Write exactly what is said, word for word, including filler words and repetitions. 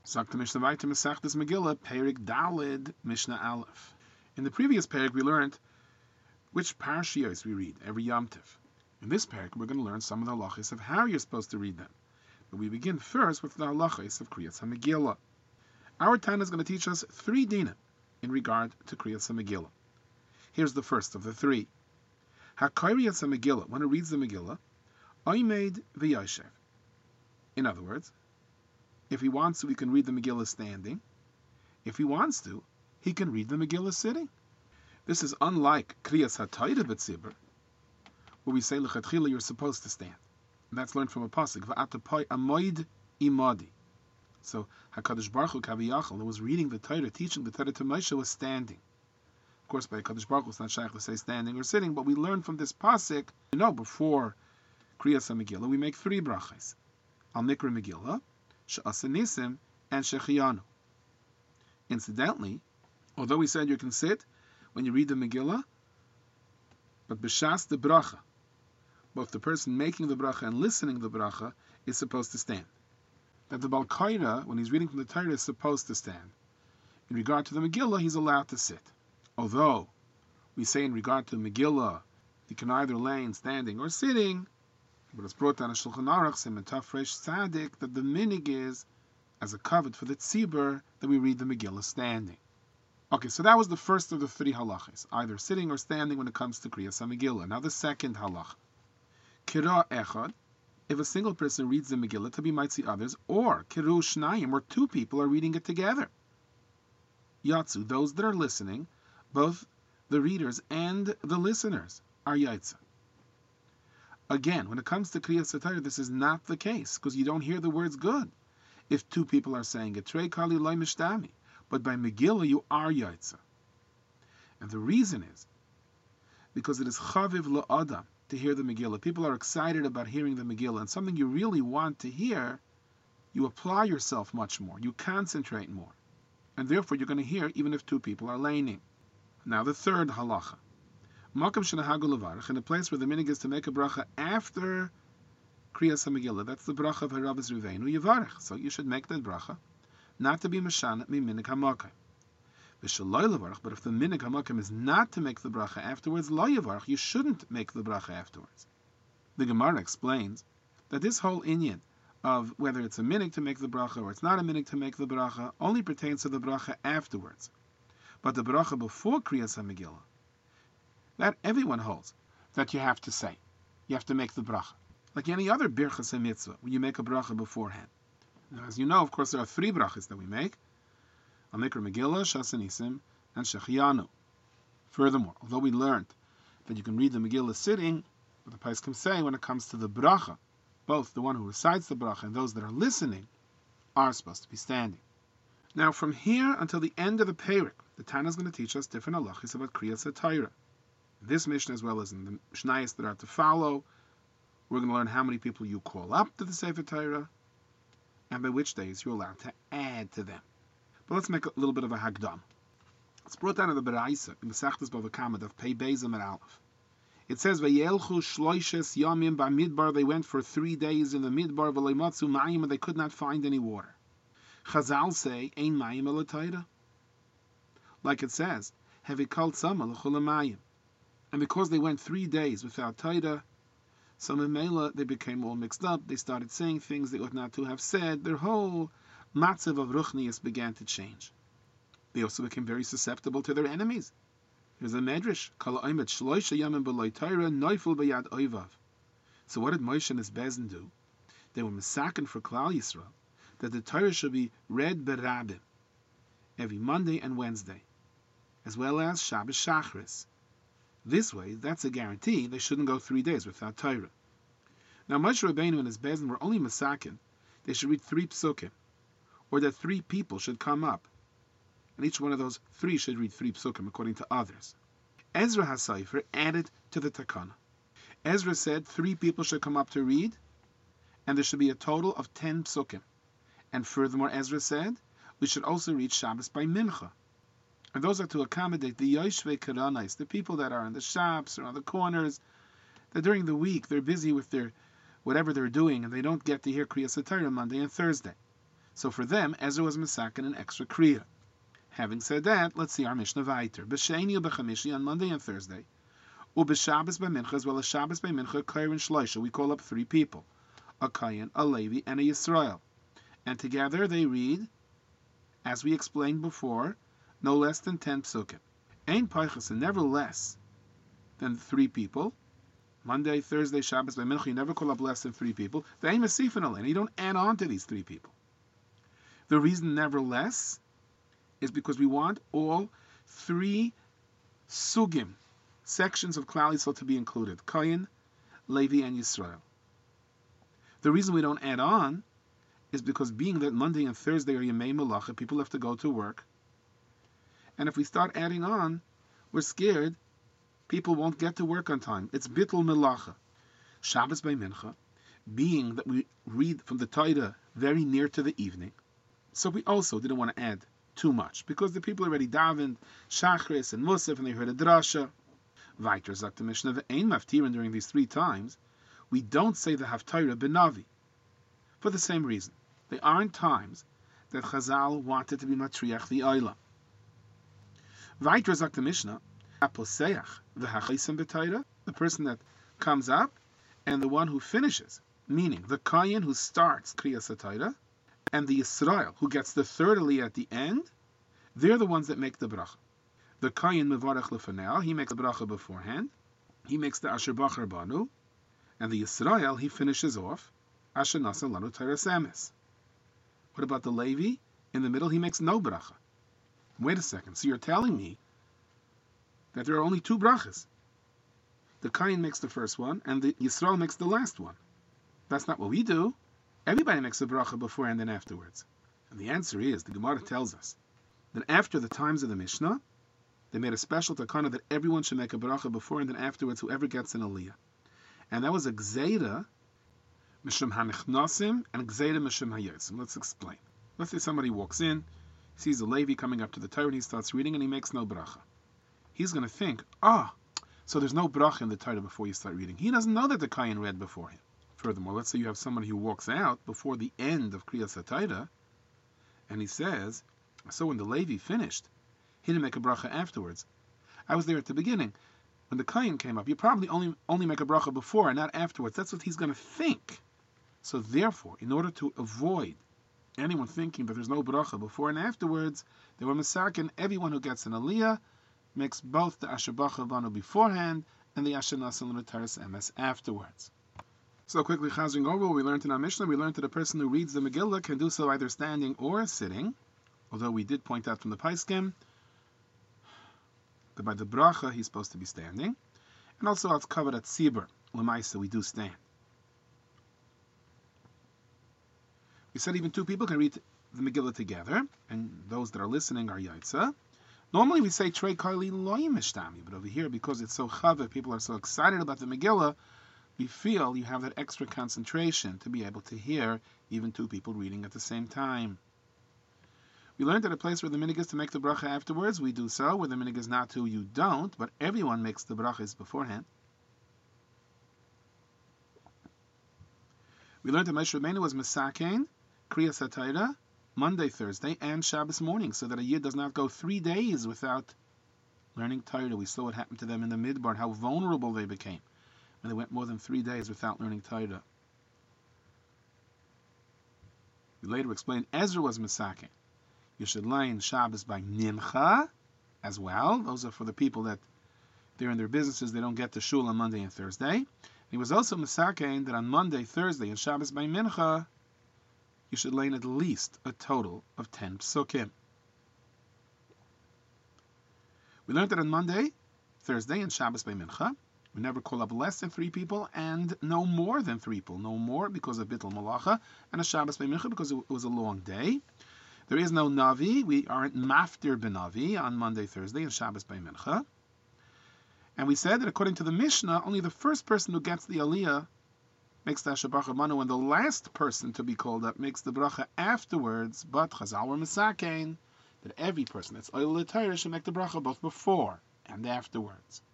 Sagt the Mishnah weiter, Masechtas Megillah, Perik Dalid, Mishnah Aleph. In the previous parak, we learned which parashiyos we read every Yom Tov. In this parak, we're going to learn some of the halachos of how you're supposed to read them. But we begin first with the halachos of Kriyas HaMegillah. Our Tana is going to teach us three dinim in regard to Kriyas HaMegillah. Here's the first of the three. HaKriyas HaMegillah, when it reads the Megillah, Oimed v'yoshev. In other words, if he wants to, he can read the Megillah standing. If he wants to, he can read the Megillah sitting. This is unlike Kriyas HaTorah b'tzibur, where we say l'chatchila you're supposed to stand. And that's learned from a pasuk, v'atapoy amoid imadi. So HaKadosh Baruch Hu Kaviyachal, who was reading the Torah, teaching the Torah to Moshe, was standing. Of course, by HaKadosh Baruch Hu, it's not shaykh to say standing or sitting, but we learn from this pasuk, you know, before Kriyas HaMegillah, we make three brachas. Al Nikra Megillah, She'asa Nisim, and Shechiyanu. Incidentally, although we said you can sit when you read the Megillah, but b'shas the bracha, both the person making the bracha and listening to the bracha is supposed to stand. That the Bal Kaira, when he's reading from the Torah, is supposed to stand. In regard to the Megillah, he's allowed to sit. Although we say in regard to Megillah, he can either lay standing or sitting, but it's brought down a Shulchan Aruch, Siman Fresh Tzadik, that the minig is, as a covet for the tzibur, that we read the Megillah standing. Okay, so that was the first of the three halachas, either sitting or standing when it comes to Kriyas HaMegillah. Now the second halacha. Kira echad, if a single person reads the Megillah, to be might see others, or kiru shnayim, or two people are reading it together. Yatsu, those that are listening, both the readers and the listeners, are yaitza. Again, when it comes to Kriyas HaTorah, this is not the case, because you don't hear the words good. If two people are saying it, Trei Kali Loi Mishtami, but by Megillah you are yaitza. And the reason is because it is chaviv la'adam to hear the Megillah. People are excited about hearing the Megillah, and something you really want to hear, you apply yourself much more, you concentrate more, and therefore you're going to hear even if two people are laning. Now the third halacha. Makam shenahagu levarach, in a place where the minig is to make a bracha after Kriyas HaMegillah, that's the bracha of Harav Ruveinu Yevarach. So you should make that bracha, not to be mashana mi minig hamakim. V'shaloi levarach, but if the minig hamakim is not to make the bracha afterwards, lo yevarach, you shouldn't make the bracha afterwards. The Gemara explains that this whole inyan of whether it's a minig to make the bracha or it's not a minig to make the bracha only pertains to the bracha afterwards. But the bracha before Kriyas HaMegillah, that everyone holds that you have to say. You have to make the bracha. Like any other birchas and mitzvah, when you make a bracha beforehand. Now, as you know, of course, there are three brachas that we make. Al Mikra Megillah, She'asa Nisim, and Shechiyanu. Furthermore, although we learned that you can read the Megillah sitting, what the Poskim say when it comes to the bracha, both the one who recites the bracha and those that are listening are supposed to be standing. Now, from here until the end of the Perek, the Tana is going to teach us different halachos about Kriyas HaTorah. This Mishnah, as well as in the Mishnayos that are to follow, we're going to learn how many people you call up to the Sefer Torah, and by which days you're allowed to add to them. But let's make a little bit of a hagdam. It's brought down in the Beraisa, in the Masechtas Bava Kama, of Pei Beis Amud Aleph. It says, "Vayelchu shloishes yamim b'midbar." They went for three days in the midbar, v'lo matzu mayim, and they could not find any water. Chazal say, "Ein mayim el Torah." Like it says, "Hevikal tzama l'chol mayim." And because they went three days without Torah, so Memela, they became all mixed up. They started saying things they ought not to have said. Their whole matzav of ruchnius began to change. They also became very susceptible to their enemies. Here's a medrash. Kala oimet shloisha yamim b'lo Torah noifel b'yad oivav. So what did Moshe and his bezin do? They were misaken for Klal Yisrael that the Torah should be read berabim every Monday and Wednesday, as well as Shabbos Shachris. This way, that's a guarantee they shouldn't go three days without Torah. Now, Moshe Rabbeinu and his bezin were only masakin. They should read three psukim, or that three people should come up, and each one of those three should read three psukim according to others. Ezra HaSefer added to the takana. Ezra said three people should come up to read, and there should be a total of ten psukim. And furthermore, Ezra said we should also read Shabbos by mincha. And those are to accommodate the Yoshvei Karanais, the people that are in the shops or on the corners, that during the week they're busy with their whatever they're doing and they don't get to hear Kriyas HaTorah Monday and Thursday. So for them, Ezra was Mesakin an extra Kriya. Having said that, let's see our Mishnah Vayter. B'Sheni u'B'Chamishi on Monday and Thursday. U'B'Shabbos B'Mincha, as well as Shabbos B'Mincha, Kair and Shloisha. We call up three people. A Kayin, a Levi, and a Yisrael. And together they read, as we explained before, no less than ten psukim. Ein Peichas, and never less than three people. Monday, Thursday, Shabbos B'Mincha, you never call up less than three people. The Ein Mesifin Alein, you don't add on to these three people. The reason never less is because we want all three sugim, sections of Klal Yisrael to be included. Kayin, Levi, and Yisrael. The reason we don't add on is because being that Monday and Thursday are Yemei Melacha, people have to go to work. And if we start adding on, we're scared people won't get to work on time. It's Bittul Melacha. Shabbos by Mincha, being that we read from the Torah very near to the evening, so we also didn't want to add too much, because the people already davened Shachris and Musaf, and they heard a drasha. Weiter sagt the Mishnah, Ve'ein maftirin, during these three times, we don't say the Haftarah B'Navi, for the same reason. They aren't times that Chazal wanted to be matriach the Oila. Weiter sagt the Mishnah, Aposeach v'Hachaisim B'Torah, the person that comes up, and the one who finishes, meaning the Kayin who starts Kriyas HaTorah, and the Yisrael, who gets the third aliyah at the end, they're the ones that make the bracha. The Kayin mevarech lefanel, he makes the bracha beforehand. He makes the Asher Bachar Banu, and the Yisrael, he finishes off Asher Nasa Lanu Teres Emes. What about the Levi? In the middle, he makes no bracha. Wait a second. So you're telling me that there are only two brachas. The Kayin makes the first one, and the Yisrael makes the last one. That's not what we do. Everybody makes a bracha before and then afterwards. And the answer is, the Gemara tells us, that after the times of the Mishnah, they made a special takana that everyone should make a bracha before and then afterwards, whoever gets an aliyah. And that was a gzeira, mishum hanichnasim, and gzeira mishum hayotzim. Let's explain. Let's say somebody walks in, sees a Levi coming up to the Torah, and he starts reading, and he makes no bracha. He's going to think, ah, oh, so there's no bracha in the Torah before you start reading. He doesn't know that the Kayin read before him. Furthermore, let's say you have somebody who walks out before the end of Kriyas HaTorah, and he says, so when the Levi finished, he didn't make a bracha afterwards. I was there at the beginning. When the Kayin came up, you probably only, only make a bracha before and not afterwards. That's what he's going to think. So therefore, in order to avoid anyone thinking that there's no bracha before and afterwards, they were masakin, everyone who gets an aliyah makes both the Asher Bachar Banu beforehand and the Asher Nasa Lanu Teres Emes afterwards. So quickly chazing over what we learned in our Mishnah, we learned that a person who reads the Megillah can do so either standing or sitting, although we did point out from the Paiskim that by the bracha he's supposed to be standing, and also it's covered at Tzibur, Lamaisa, we do stand. We said even two people can read the Megillah together, and those that are listening are Yaitza. Normally we say Trei Karli Loyim Mishtami, but over here, because it's so chaver, people are so excited about the Megillah, we feel you have that extra concentration to be able to hear even two people reading at the same time. We learned at a place where the minig is to make the bracha afterwards, we do so. Where the minig is not to, you don't, but everyone makes the brachas beforehand. We learned that Moshe Rabbeinu was Mesakein, Kriyas HaTorah, Monday, Thursday, and Shabbos morning, so that a yid does not go three days without learning Torah. We saw what happened to them in the Midbar, how vulnerable they became when they went more than three days without learning Torah. We later explained Ezra was Mesakein. You should learn Shabbos by Nimcha as well. Those are for the people that they're in their businesses, they don't get to shul on Monday and Thursday. And he was also Mesakein that on Monday, Thursday, and Shabbos by Mincha, you should learn at least a total of ten psukim. We learned that on Monday, Thursday, and Shabbos by Mincha, we never call up less than three people and no more than three people. No more because of Bittul Malacha, and a Shabbos by Mincha because it was a long day. There is no Navi. We aren't Maftir B'Navi on Monday, Thursday, and Shabbos by Mincha. And we said that according to the Mishnah, only the first person who gets the Aliyah makes the Asher Bachar Banu, and the last person to be called up makes the bracha afterwards. But Chazal were Mesakein that every person that's Oil L'Torah should make the bracha both before and afterwards.